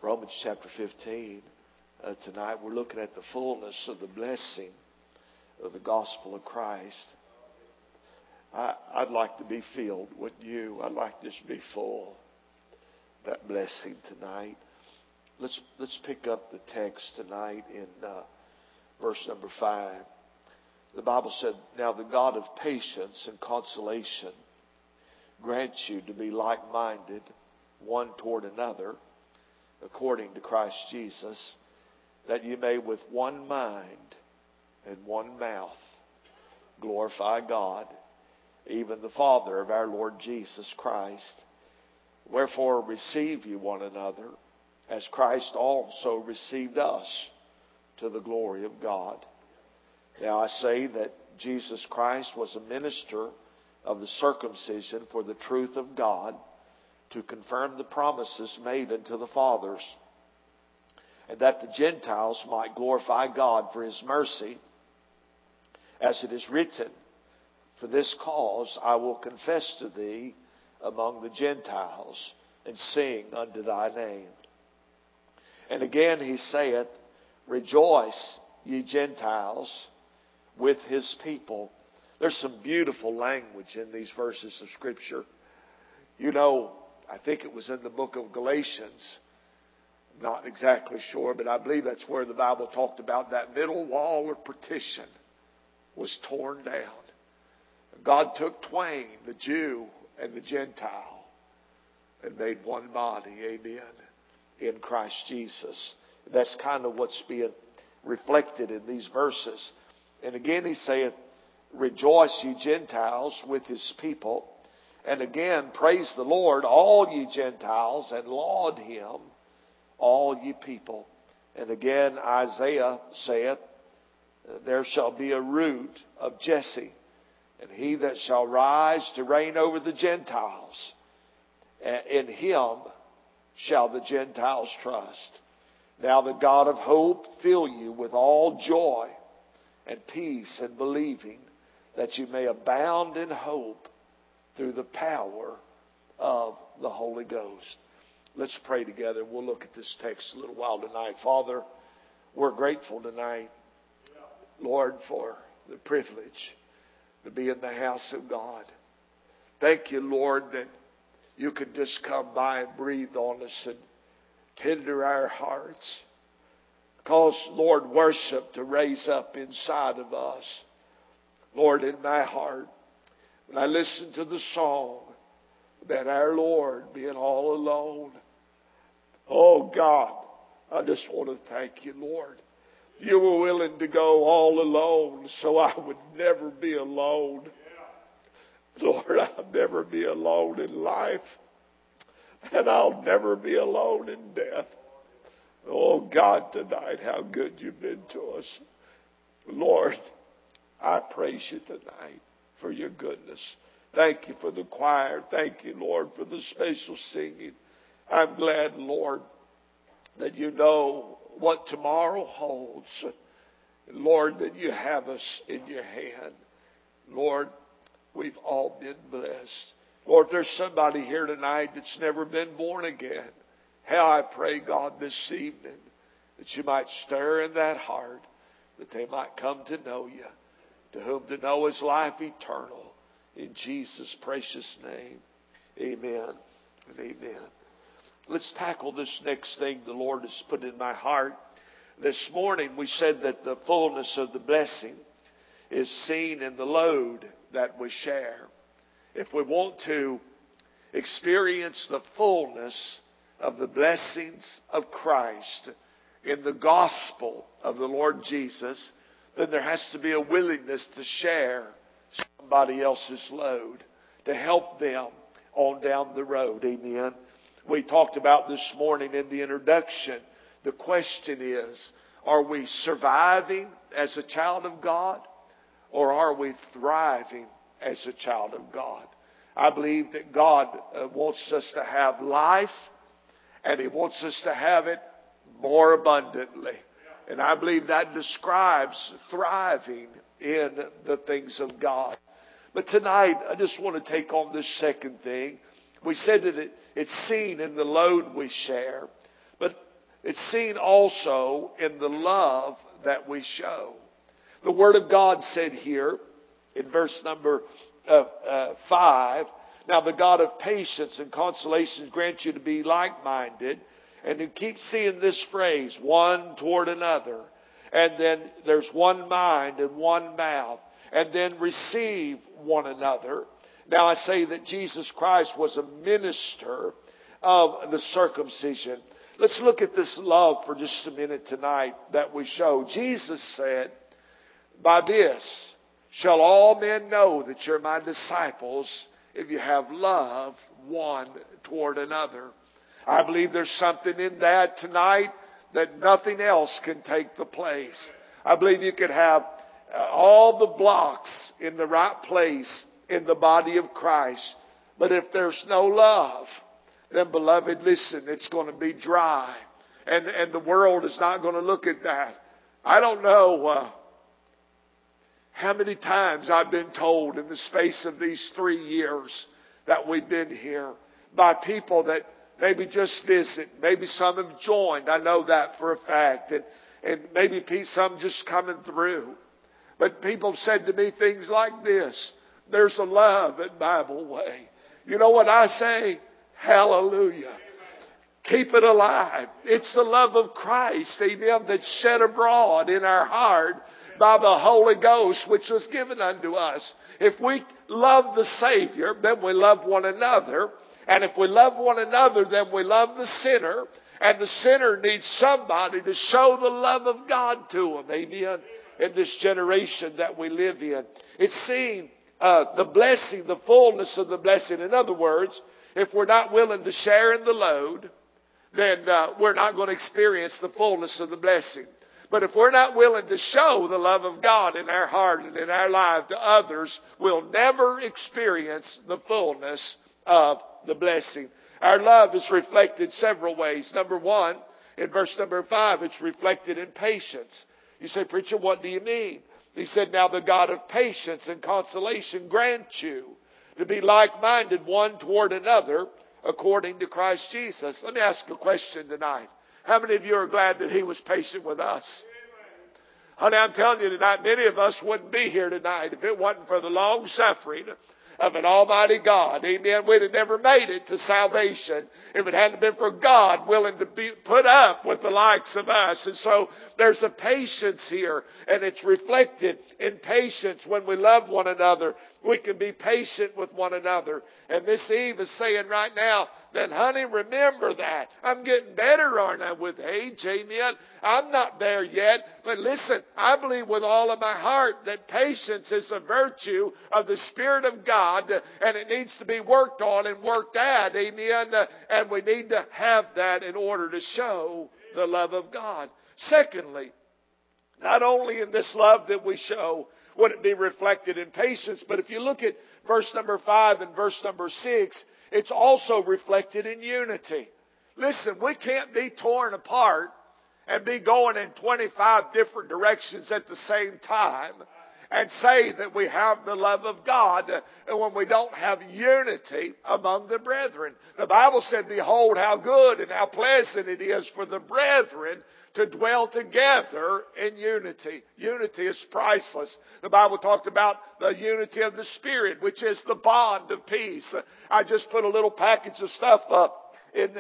Romans chapter 15. Tonight we're looking at the fullness of the blessing of the gospel of Christ. I'd like to be filled, wouldn't you? I'd like to just be full of that blessing tonight. Let's pick up the text tonight in verse number 5. The Bible said, "Now the God of patience and consolation grant you to be like-minded one toward another, according to Christ Jesus, that you may with one mind and one mouth glorify God, even the Father of our Lord Jesus Christ. Wherefore receive you one another, as Christ also received us, to the glory of God. Now I say that Jesus Christ was a minister of the circumcision for the truth of God, to confirm the promises made unto the fathers, and that the Gentiles might glorify God for His mercy, as it is written, For this cause I will confess to thee among the Gentiles, and sing unto thy name. And again He saith, Rejoice, ye Gentiles, with His people." There's some beautiful language in these verses of Scripture. You know, I think it was in the book of Galatians. Not exactly sure, but I believe that's where the Bible talked about that middle wall of partition was torn down. God took twain, the Jew and the Gentile, and made one body, amen, in Christ Jesus. That's kind of what's being reflected in these verses. And again He saith, Rejoice, ye Gentiles, with His people. And again, praise the Lord, all ye Gentiles, and laud Him, all ye people. And again, Isaiah saith, There shall be a root of Jesse, and he that shall rise to reign over the Gentiles. In Him shall the Gentiles trust. Now the God of hope fill you with all joy and peace in believing, that you may abound in hope through the power of the Holy Ghost. Let's pray together. We'll look at this text a little while tonight. Father, we're grateful tonight, Lord, for the privilege to be in the house of God. Thank you, Lord, that you can just come by and breathe on us and tender our hearts. Cause, Lord, worship to raise up inside of us. Lord, in my heart, when I listen to the song about our Lord being all alone, oh God, I just want to thank you, Lord. You were willing to go all alone so I would never be alone. Lord, I'll never be alone in life, and I'll never be alone in death. Oh God, tonight, how good you've been to us. Lord, I praise you tonight for your goodness. Thank you for the choir. Thank you, Lord, for the special singing. I'm glad, Lord, that you know what tomorrow holds. Lord, that you have us in your hand. Lord, we've all been blessed. Lord, if there's somebody here tonight that's never been born again, how I pray, God, this evening that you might stir in that heart, that they might come to know you, to whom to know is life eternal. In Jesus' precious name, amen and amen. Let's tackle this next thing the Lord has put in my heart. This morning we said that the fullness of the blessing is seen in the load that we share. If we want to experience the fullness of the blessings of Christ in the gospel of the Lord Jesus, then there has to be a willingness to share somebody else's load, to help them on down the road. Amen. We talked about this morning in the introduction. The question is, are we surviving as a child of God, or are we thriving as a child of God? I believe that God wants us to have life, and He wants us to have it more abundantly. And I believe that describes thriving in the things of God. But tonight, I just want to take on this second thing. We said that it's seen in the load we share. But It's seen also in the love that we show. The Word of God said here in verse number 5, now the God of patience and consolation grant you to be like-minded. And you keep seeing this phrase, one toward another. And then there's one mind and one mouth. And then receive one another. Now I say that Jesus Christ was a minister of the circumcision. Let's look at this love for just a minute tonight that we show. Jesus said, by this shall all men know that you're my disciples, if you have love one toward another. I believe there's something in that tonight that nothing else can take the place. I believe you could have all the blocks in the right place in the body of Christ. But if there's no love, then beloved, listen, it's going to be dry. And the world is not going to look at that. I don't know how many times I've been told in the space of these 3 years that we've been here by people that maybe just visit. Maybe some have joined. I know that for a fact. And maybe some just coming through. But people have said to me things like this. There's a love at Bible Way. You know what I say? Hallelujah. Keep it alive. It's the love of Christ, amen, that's shed abroad in our heart by the Holy Ghost, which was given unto us. If we love the Savior, then we love one another. And if we love one another, then we love the sinner. And the sinner needs somebody to show the love of God to him, amen, in this generation that we live in. It's seen the blessing, the fullness of the blessing. In other words, if we're not willing to share in the load, then we're not going to experience the fullness of the blessing. But if we're not willing to show the love of God in our heart and in our life to others, we'll never experience the fullness of the blessing. Our love is reflected several ways. Number one, in verse number 5, it's reflected in patience. You say, preacher, what do you mean? He said, now the God of patience and consolation grant you to be like-minded one toward another according to Christ Jesus. Let me ask a question tonight. How many of you are glad that He was patient with us? Honey, I'm telling you tonight, many of us wouldn't be here tonight if it wasn't for the long suffering of an almighty God. Amen. We'd have never made it to salvation if it hadn't been for God willing to be put up with the likes of us. And so there's a patience here, and it's reflected in patience when we love one another. We can be patient with one another. And Miss Eve is saying right now that, honey, remember that. I'm getting better, aren't I, with age? Amen. I'm not there yet. But listen, I believe with all of my heart that patience is a virtue of the Spirit of God, and it needs to be worked on and worked at. Amen. And we need to have that in order to show the love of God. Secondly, not only in this love that we show would it be reflected in patience, but if you look at verse number 5 and verse number 6, it's also reflected in unity. Listen, we can't be torn apart and be going in 25 different directions at the same time and say that we have the love of God and when we don't have unity among the brethren. The Bible said, behold how good and how pleasant it is for the brethren to dwell together in unity. Unity is priceless. The Bible talked about the unity of the Spirit, which is the bond of peace. I just put a little package of stuff up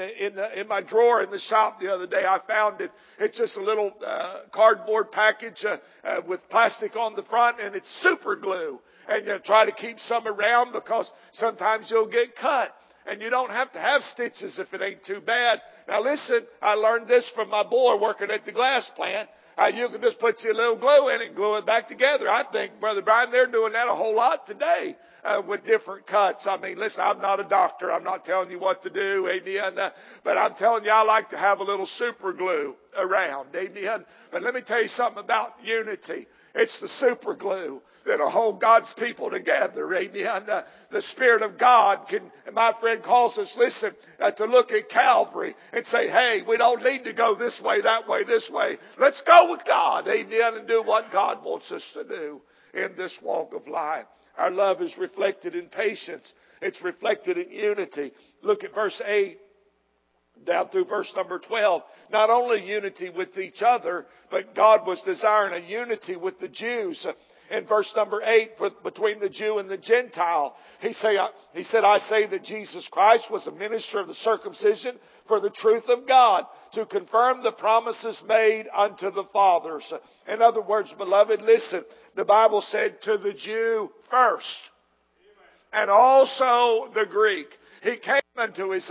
in my drawer in the shop the other day. I found it. It's just a little cardboard package with plastic on the front, and it's super glue. And you try to keep some around because sometimes you'll get cut. And you don't have to have stitches if it ain't too bad. Now listen, I learned this from my boy working at the glass plant. You can just put your little glue in it and glue it back together. I think, Brother Brian, they're doing that a whole lot today with different cuts. I mean, listen, I'm not a doctor. I'm not telling you what to do. Amen. But I'm telling you, I like to have a little super glue around. Amen. But let me tell you something about unity. It's the super glue that'll hold God's people together. Amen. The Spirit of God can, my friend calls us, listen, to look at Calvary and say, hey, we don't need to go this way, that way, this way. Let's go with God. Amen. And do what God wants us to do in this walk of life. Our love is reflected in patience. It's reflected in unity. Look at verse 8. down through verse number 12, not only unity with each other, but God was desiring a unity with the Jews. In verse number 8, between the Jew and the Gentile, he said, I say that Jesus Christ was a minister of the circumcision for the truth of God, to confirm the promises made unto the fathers. In other words, beloved, listen, the Bible said to the Jew first, and also the Greek. He came unto his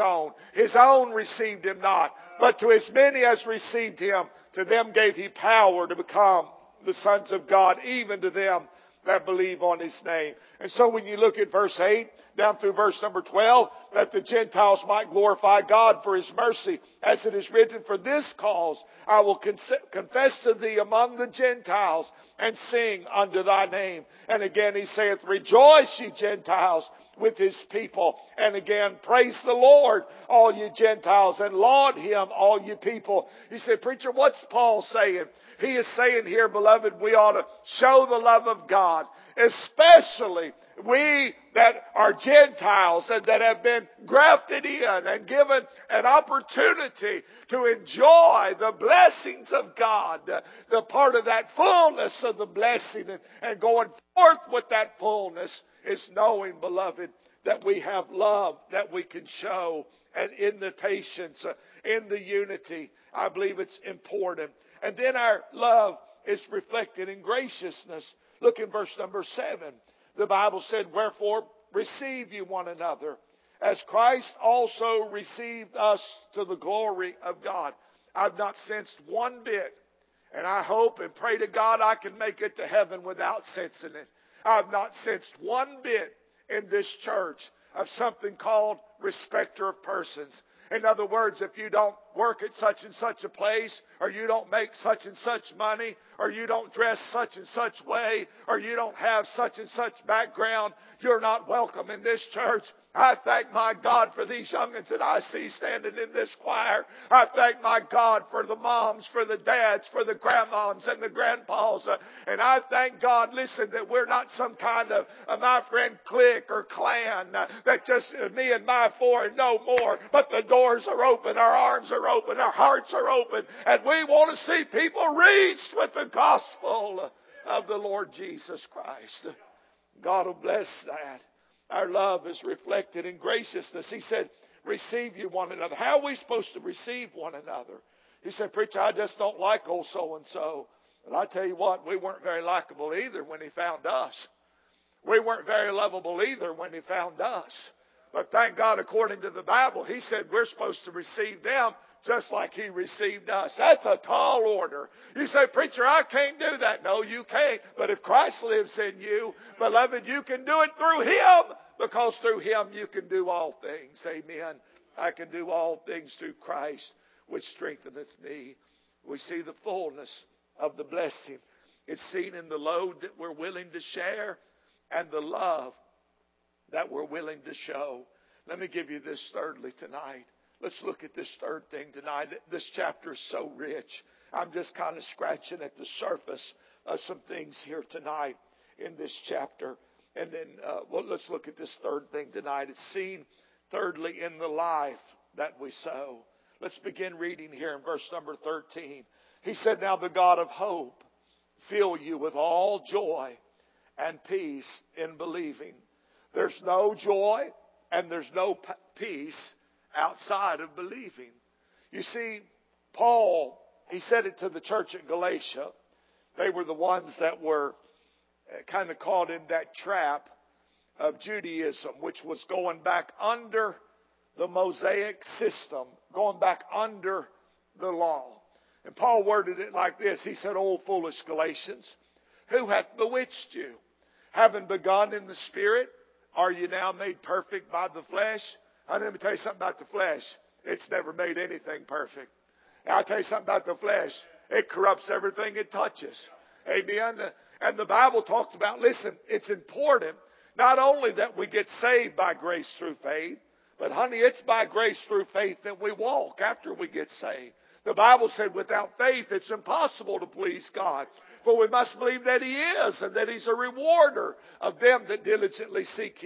own received him not. But to as many as received him, to them gave he power to become the sons of God, even to them that believe on his name. And so when you look at verse 8, down through verse number 12, that the Gentiles might glorify God for his mercy, as it is written, for this cause I will confess to thee among the Gentiles, and sing unto thy name. And again he saith, rejoice, ye Gentiles, with his people. And again, praise the Lord, all ye Gentiles, and laud him, all ye people. You say, preacher, what's Paul saying? He is saying here, beloved, we ought to show the love of God, especially we that are Gentiles and that have been grafted in and given an opportunity to enjoy the blessings of God, the part of that fullness of the blessing, and going forth with that fullness is knowing, beloved, that we have love that we can show, and in the patience, in the unity. I believe it's important. And then our love is reflected in graciousness. Look in verse number 7. The Bible said, wherefore receive you one another, as Christ also received us to the glory of God. I've not sensed one bit, and I hope and pray to God I can make it to heaven without sensing it. I've not sensed one bit in this church of something called respecter of persons. In other words, if you don't work at such and such a place, or you don't make such and such money, or you don't dress such and such way, or you don't have such and such background, you're not welcome in this church. I thank my God for these young'uns that I see standing in this choir. I thank my God for the moms, for the dads, for the grandmoms and the grandpas. And I thank God, listen, that we're not some kind of, my friend, clique or clan that just me and my four and no more. But the doors are open, our arms are open, our hearts are open, and we want to see people reached with the gospel of the Lord Jesus Christ. God will bless that. Our love is reflected in graciousness. He said, receive you one another. How are we supposed to receive one another? He said, preacher, I just don't like old so-and-so. And I tell you what, we weren't very likable either when he found us. We weren't very lovable either when he found us. But thank God, according to the Bible, he said we're supposed to receive them just like he received us. That's a tall order. You say, preacher, I can't do that. No, you can't. But if Christ lives in you, beloved, you can do it through him, because through him you can do all things. Amen. I can do all things through Christ, which strengtheneth me. We see the fullness of the blessing. It's seen in the load that we're willing to share and the love that we're willing to show. Let me give you this thirdly tonight. Let's look at this third thing tonight. This chapter is so rich. I'm just kind of scratching at the surface of some things here tonight in this chapter. And then let's look at this third thing tonight. It's seen thirdly in the life that we sow. Let's begin reading here in verse number 13. He said, now the God of hope fill you with all joy and peace in believing. There's no joy and there's no peace outside of believing. You see, Paul, he said it to the church at Galatia. They were the ones that were kind of caught in that trap of Judaism, which was going back under the Mosaic system, going back under the law. And Paul worded it like this. He said, "O foolish Galatians, who hath bewitched you? Having begun in the Spirit, are you now made perfect by the flesh?" Let me tell you something about the flesh. It's never made anything perfect. I'll tell you something about the flesh. It corrupts everything it touches. Amen. And the Bible talks about, listen, it's important not only that we get saved by grace through faith, but honey, it's by grace through faith that we walk after we get saved. The Bible said without faith it's impossible to please God. For we must believe that He is and that He's a rewarder of them that diligently seek Him.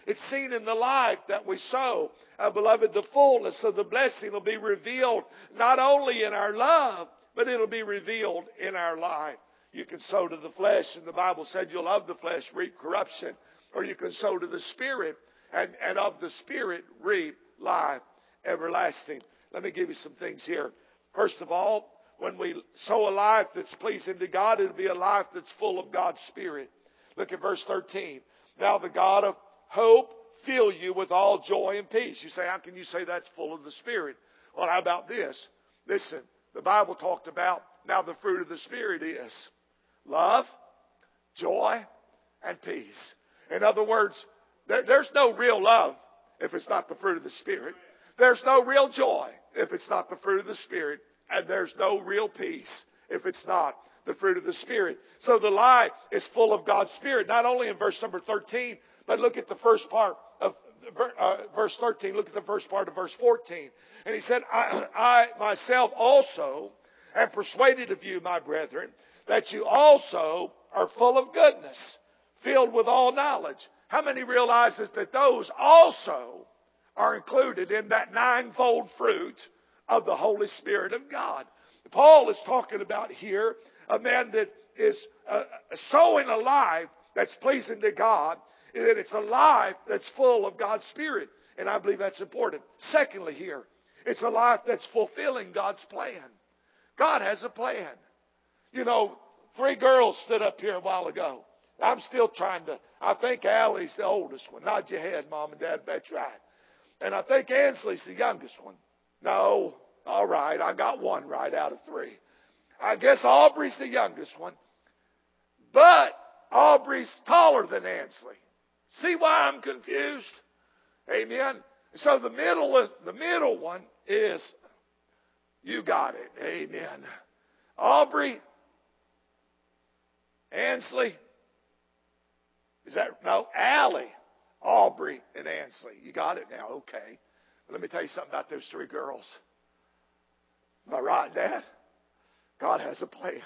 It's seen in the life that we sow. Beloved, the fullness of the blessing will be revealed not only in our love, but it'll be revealed in our life. You can sow to the flesh, and the Bible said you'll of the flesh reap corruption. Or you can sow to the Spirit, and of the Spirit reap life everlasting. Let me give you some things here. First of all, when we sow a life that's pleasing to God, it'll be a life that's full of God's Spirit. Look at verse 13. Now the God of hope fill you with all joy and peace. You say, how can you say that's full of the Spirit? Well, how about this? Listen, the Bible talked about now the fruit of the Spirit is love, joy, and peace. In other words, there's no real love if it's not the fruit of the Spirit. There's no real joy if it's not the fruit of the Spirit. And there's no real peace if it's not the fruit of the Spirit. So the life is full of God's Spirit, not only in verse number 13, but look at the first part of verse 13. Look at the first part of verse 14. And he said, I myself also am persuaded of you, my brethren, that you also are full of goodness, filled with all knowledge. How many realizes that those also are included in that ninefold fruit of the Holy Spirit of God? Paul is talking about here a man that is sowing a life that's pleasing to God, and that it's a life that's full of God's Spirit. And I believe that's important. Secondly here, it's a life that's fulfilling God's plan. God has a plan. You know, 3 girls stood up here a while ago. I'm still trying to, I think Allie's the oldest one. Nod your head, Mom and Dad, that's right. And I think Ansley's the youngest one. No, all right, I got 1 right out of 3. I guess Aubrey's the youngest one. But Aubrey's taller than Ansley. See why I'm confused? Amen. So the middle one is, you got it. Amen. Aubrey, Ansley, is that, no, Allie, Aubrey, and Ansley. You got it now, okay. But let me tell you something about those 3 girls. Am I right, Dad? God has a plan.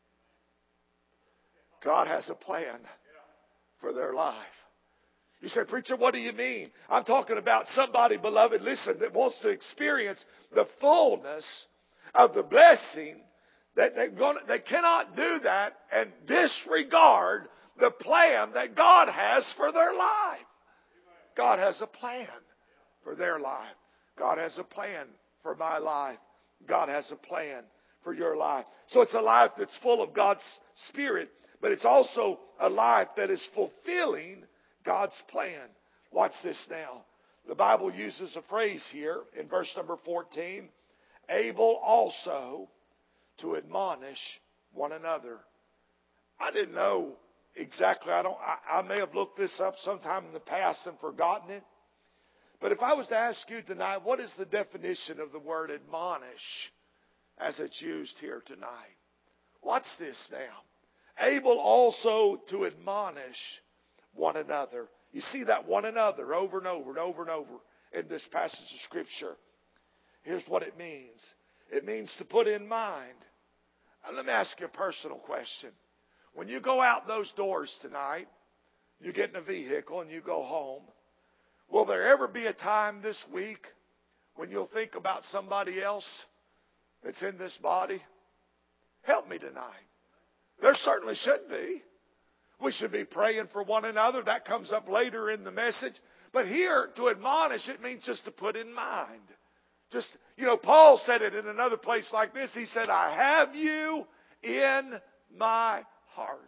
God has a plan for their life. You say, preacher, what do you mean? I'm talking about somebody, beloved, listen, that wants to experience the fullness of the blessing. That they cannot do that and disregard the plan that God has for their life. God has a plan for their life. God has a plan for my life. God has a plan for your life. So it's a life that's full of God's Spirit, but it's also a life that is fulfilling God's plan. Watch this now. The Bible uses a phrase here in verse number 14, able also to admonish one another. I didn't know exactly. I may have looked this up sometime in the past and forgotten it. But if I was to ask you tonight, what is the definition of the word admonish as it's used here tonight? Watch this now. Able also to admonish one another. You see that one another over and over and over and over in this passage of Scripture. Here's what it means. It means to put in mind. Now, let me ask you a personal question. When you go out those doors tonight, you get in a vehicle and you go home, will there ever be a time this week when you'll think about somebody else that's in this body? Help me tonight. There certainly should be. We should be praying for one another. That comes up later in the message. But here, to admonish, it means just to put in mind. Just, Paul said it in another place like this. He said, I have you in my heart.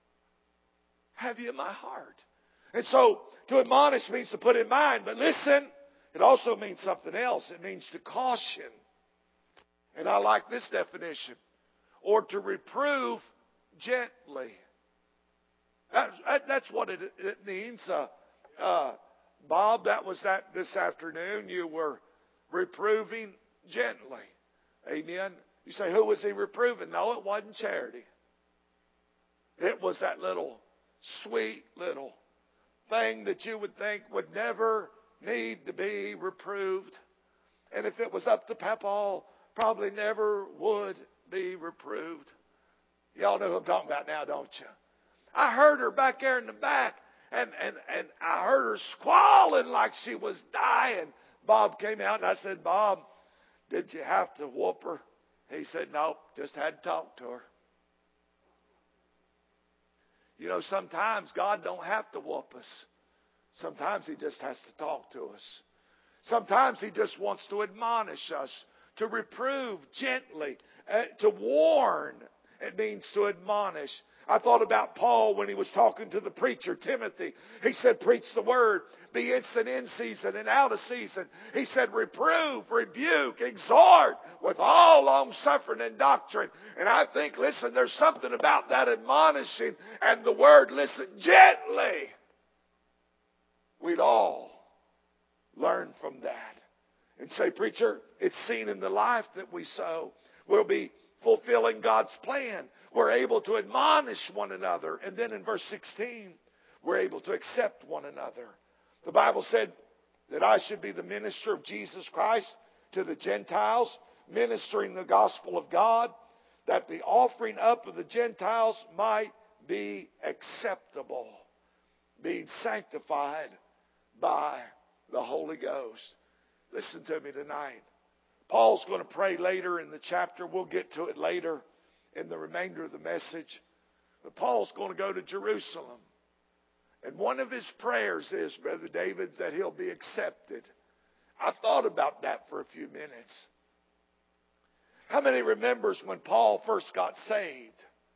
Have you in my heart. And so, to admonish means to put in mind. But listen, it also means something else. It means to caution. And I like this definition. Or to reprove gently. That's what it means. Bob, that was this afternoon. You were reproving gently. Amen. You say, who was he reproving? No, it wasn't Charity. It was that little sweet little thing that you would think would never need to be reproved. And if it was up to Papa, probably never would be reproved. Y'all know who I'm talking about now, don't you? I heard her back there in the back, And I heard her squalling like she was dying. Bob came out and I said, Bob, did you have to whoop her? He said, nope, just had to talk to her. You know, sometimes God don't have to whoop us. Sometimes He just has to talk to us. Sometimes He just wants to admonish us, to reprove gently, to warn. It means to admonish. I thought about Paul when he was talking to the preacher, Timothy. He said, preach the word. Be instant in season and out of season. He said, reprove, rebuke, exhort with all long suffering and doctrine. And I think, listen, there's something about that admonishing and the word, listen, gently. We'd all learn from that. And say, preacher, it's seen in the life that we sow. We'll be fulfilling God's plan. We're able to admonish one another. And then in verse 16, we're able to accept one another. The Bible said that I should be the minister of Jesus Christ to the Gentiles, ministering the gospel of God, that the offering up of the Gentiles might be acceptable, being sanctified by the Holy Ghost. Listen to me tonight. Paul's going to pray later in the chapter. We'll get to it later in the remainder of the message. But Paul's going to go to Jerusalem. And one of his prayers is, Brother David, that he'll be accepted. I thought about that for a few minutes. How many remembers when Paul first got saved?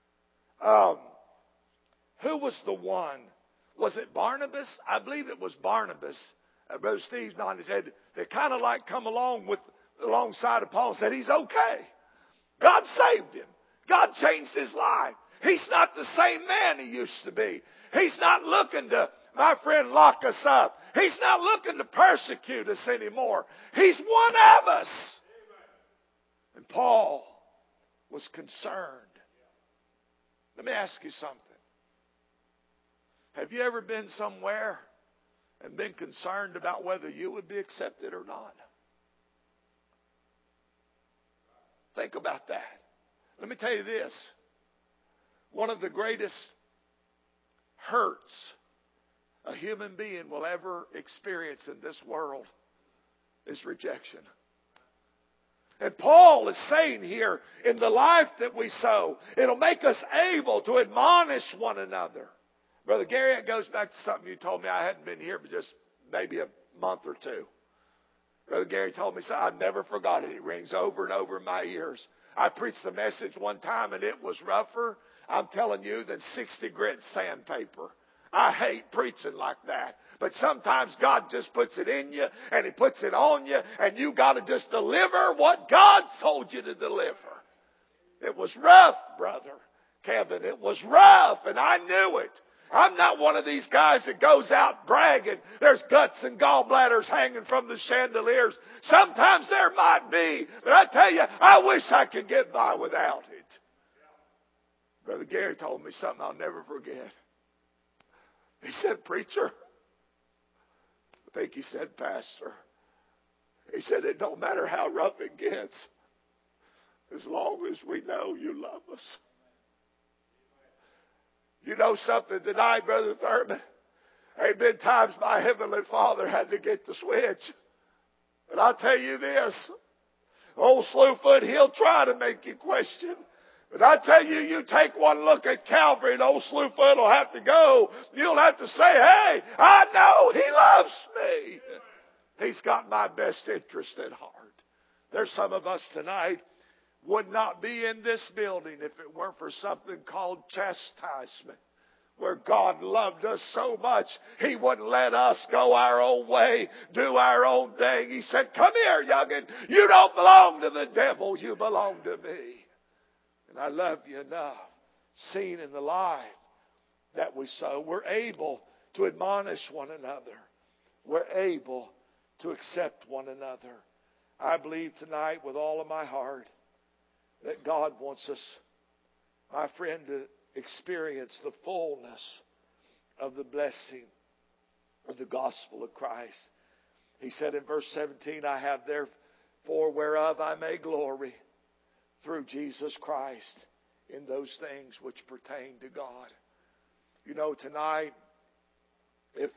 Who was the one? Was it Barnabas? I believe it was Barnabas. Brother Steve's nodding his head. They kind of like come alongside of Paul and said, he's okay. God saved him. God changed his life. He's not the same man he used to be. He's not looking to, my friend, lock us up. He's not looking to persecute us anymore. He's one of us. And Paul was concerned. Let me ask you something. Have you ever been somewhere and been concerned about whether you would be accepted or not? Think about that. Let me tell you this. One of the greatest hurts a human being will ever experience in this world is rejection. And Paul is saying here, in the life that we sow, it'll make us able to admonish one another. Brother Gary, it goes back to something you told me. I hadn't been here but just maybe a month or two. Brother Gary told me something. I've never forgot it. It rings over and over in my ears. I preached a message one time and it was rougher, I'm telling you, than 60 grit sandpaper. I hate preaching like that. But sometimes God just puts it in you and He puts it on you and you got to just deliver what God told you to deliver. It was rough, Brother Kevin. It was rough and I knew it. I'm not one of these guys that goes out bragging. There's guts and gallbladders hanging from the chandeliers. Sometimes there might be. But I tell you, I wish I could get by without it. Brother Gary told me something I'll never forget. He said, preacher. I think he said, pastor. He said, it don't matter how rough it gets, as long as we know you love us. You know something tonight, Brother Thurman? There have been times my Heavenly Father had to get the switch. But I'll tell you this. Old Slewfoot, he'll try to make you question. But I tell you, you take one look at Calvary and old Slewfoot will have to go. You'll have to say, hey, I know He loves me. He's got my best interest at heart. There's some of us tonight would not be in this building if it weren't for something called chastisement. Where God loved us so much, He wouldn't let us go our own way, do our own thing. He said, come here, young'un. You don't belong to the devil. You belong to me. And I love you enough. Seen in the life that we sow, we're able to admonish one another. We're able to accept one another. I believe tonight with all of my heart that God wants us, my friend, to experience the fullness of the blessing of the gospel of Christ. He said in verse 17, I have therefore whereof I may glory through Jesus Christ in those things which pertain to God. You know, tonight If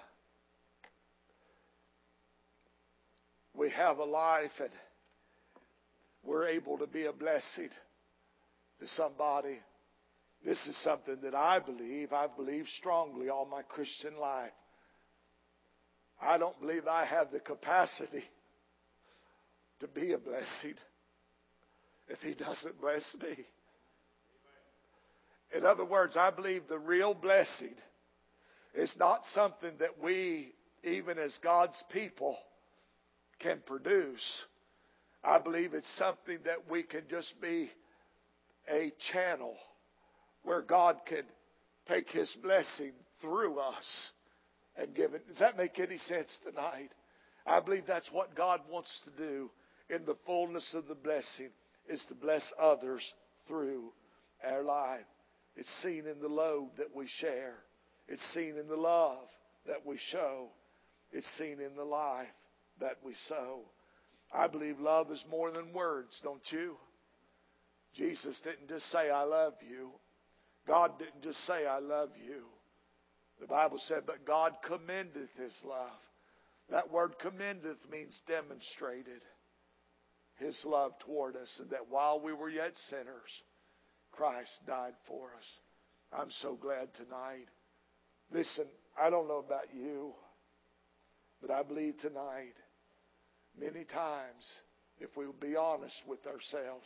we have a life and we're able to be a blessing to somebody, this is something that I've believed strongly all my Christian life. I don't believe I have the capacity to be a blessing if He doesn't bless me. In other words, I believe the real blessing is not something that we, even as God's people, can produce. I believe it's something that we can just be a channel where God can take His blessing through us and give it. Does that make any sense tonight? I believe that's what God wants to do in the fullness of the blessing, is to bless others through our life. It's seen in the load that we share. It's seen in the love that we show. It's seen in the life that we sow. I believe love is more than words, don't you? Jesus didn't just say, I love you. God didn't just say, I love you. The Bible said, but God commendeth His love. That word commendeth means demonstrated His love toward us, and that while we were yet sinners, Christ died for us. I'm so glad tonight. Listen, I don't know about you, but I believe tonight, many times, if we'll be honest with ourselves,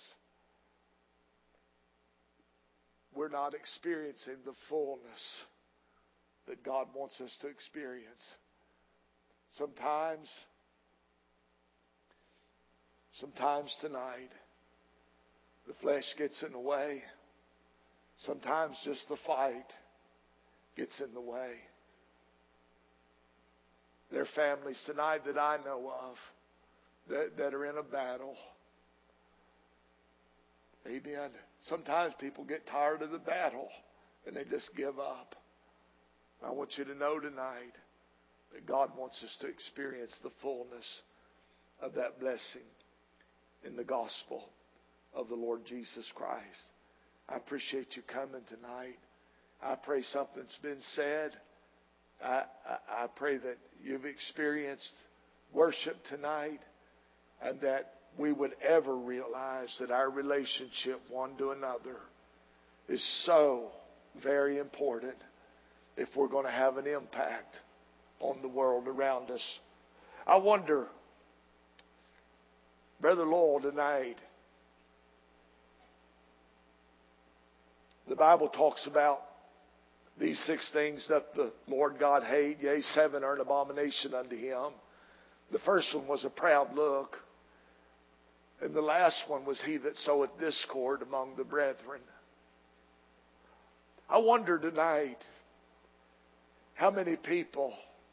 we're not experiencing the fullness that God wants us to experience. Sometimes tonight, the flesh gets in the way. Sometimes just the fight gets in the way. There are families tonight that I know of that are in a battle. Amen. Sometimes people get tired of the battle and they just give up. I want you to know tonight that God wants us to experience the fullness of that blessing in the gospel of the Lord Jesus Christ. I appreciate you coming tonight. I pray something's been said. I pray that you've experienced worship tonight, and that we would ever realize that our relationship one to another is so very important if we're going to have an impact on the world around us. I wonder, Brother Lowell, tonight, the Bible talks about these 6 things that the Lord God hate, yea, 7 are an abomination unto Him. The first one was a proud look. And the last one was he that soweth discord among the brethren. I wonder tonight how many people,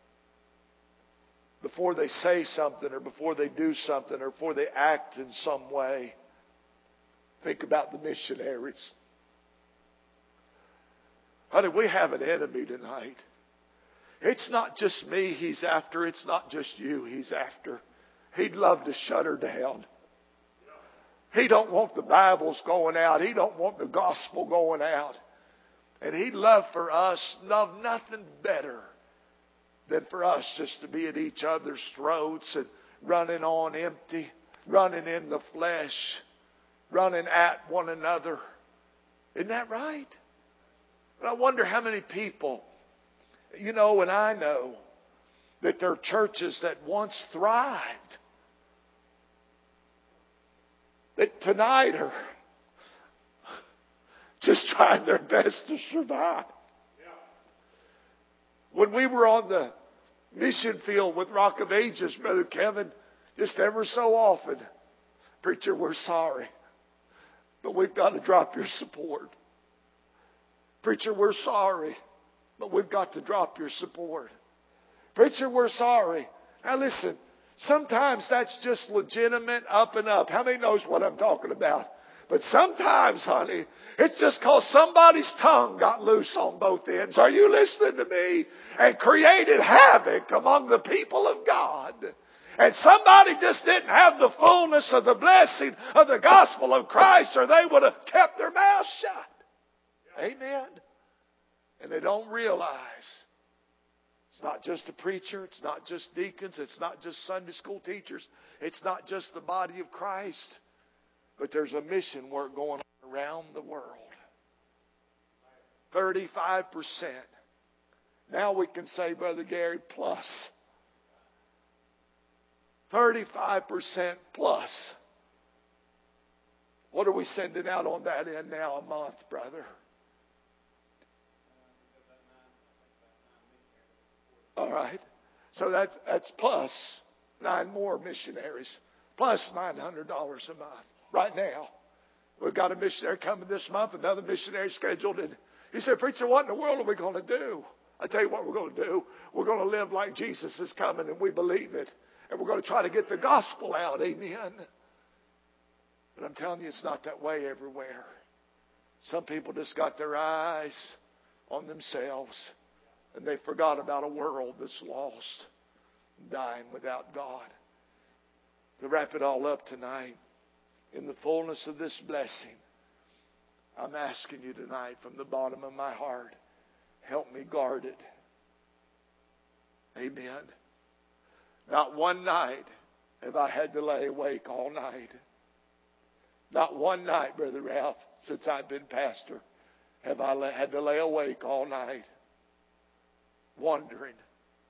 before they say something or before they do something or before they act in some way, think about the missionaries. Honey, we have an enemy tonight. It's not just me He's after. It's not just you He's after. He'd love to shut her down. He don't want the Bibles going out. He don't want the gospel going out. And He'd love for us, love nothing better than for us just to be at each other's throats and running on empty, running in the flesh, running at one another. Isn't that right? But I wonder how many people, and I know that there are churches that once thrived, that tonight are just trying their best to survive. When we were on the mission field with Rock of Ages, Brother Kevin, just ever so often, preacher, we're sorry, but we've got to drop your support. Preacher, we're sorry, but we've got to drop your support. Preacher, we're sorry. Now listen, sometimes that's just legitimate up and up. How many knows what I'm talking about? But sometimes, honey, it's just because somebody's tongue got loose on both ends. Are you listening to me? And created havoc among the people of God. And somebody just didn't have the fullness of the blessing of the gospel of Christ, or they would have kept their mouth shut. Amen. And they don't realize It's not just a preacher. It's not just deacons. It's not just Sunday school teachers. It's not just the body of Christ. But there's a mission work going on around the world. 35%. Now we can say, Brother Gary, plus. 35% plus. What are we sending out on that end now a month, brother? All right. So that's plus 9 more missionaries. Plus $900 a month. Right now. We've got a missionary coming this month. Another missionary scheduled. And he said, Preacher, what in the world are we going to do? I tell you what we're going to do. We're going to live like Jesus is coming, and we believe it. And we're going to try to get the gospel out. Amen. But I'm telling you, it's not that way everywhere. Some people just got their eyes on themselves. And they forgot about a world that's lost, dying without God. To wrap it all up tonight, in the fullness of this blessing, I'm asking you tonight from the bottom of my heart, help me guard it. Amen. Not one night have I had to lay awake all night. Not one night, Brother Ralph, since I've been pastor, have I had to lay awake all night, wondering.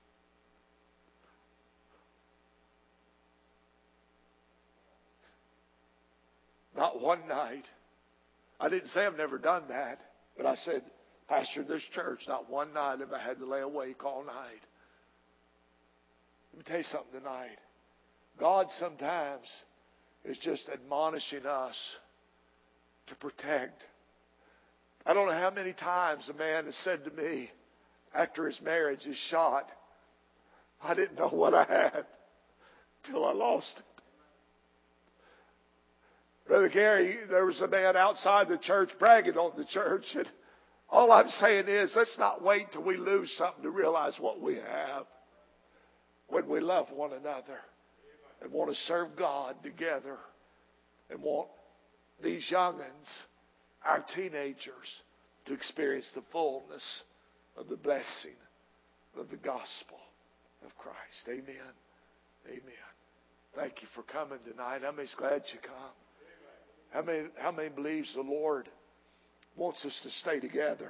Not one night. I didn't say I've never done that, but I said, Pastor, this church, not one night have I had to lay awake all night. Let me tell you something tonight. God sometimes is just admonishing us to protect. I don't know how many times a man has said to me after his marriage is shot, I didn't know what I had till I lost it. Brother Gary, there was a man outside the church bragging on the church. And all I'm saying is, let's not wait till we lose something to realize what we have. When we love one another and want to serve God together and want these young'uns, our teenagers, to experience the fullness of the blessing of the gospel of Christ. Amen. Amen. Thank you for coming tonight. How many's glad you come? How many believes the Lord wants us to stay together?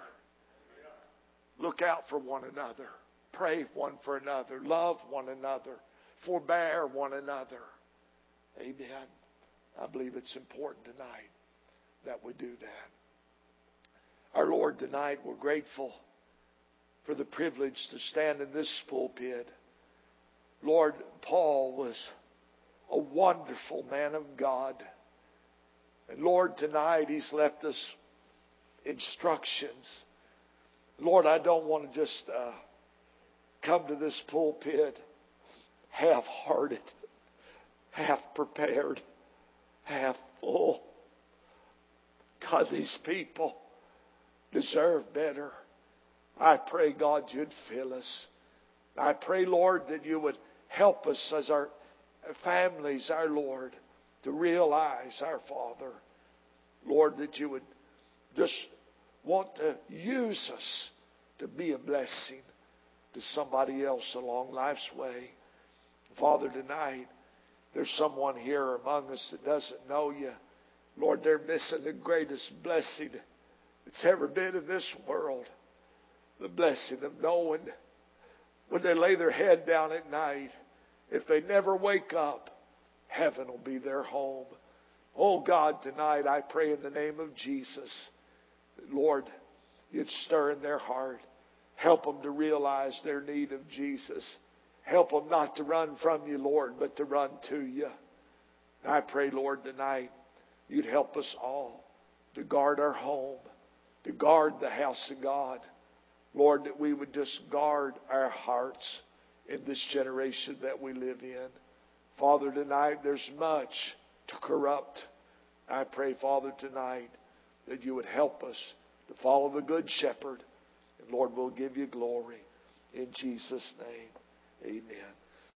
Look out for one another. Pray one for another. Love one another. Forbear one another. Amen. I believe it's important tonight that we do that. Our Lord, tonight we're grateful for the privilege to stand in this pulpit. Lord, Paul was a wonderful man of God. And Lord, tonight he's left us instructions. Lord, I don't want to just come to this pulpit half-hearted, half-prepared, half-full. God, these people deserve better. I pray, God, you'd fill us. I pray, Lord, that you would help us as our families, our Lord, to realize, our Father, Lord, that you would just want to use us to be a blessing to somebody else along life's way. Father, tonight, there's someone here among us that doesn't know you. Lord, they're missing the greatest blessing that's ever been in this world. The blessing of knowing when they lay their head down at night, if they never wake up, heaven will be their home. Oh God, tonight I pray in the name of Jesus that, Lord, you'd stir in their heart. Help them to realize their need of Jesus. Help them not to run from you, Lord, but to run to you. And I pray, Lord, tonight you'd help us all to guard our home, to guard the house of God. Lord, that we would just guard our hearts in this generation that we live in. Father, tonight there's much to corrupt. I pray, Father, tonight that you would help us to follow the Good Shepherd. And Lord, we'll give you glory. In Jesus' name, amen.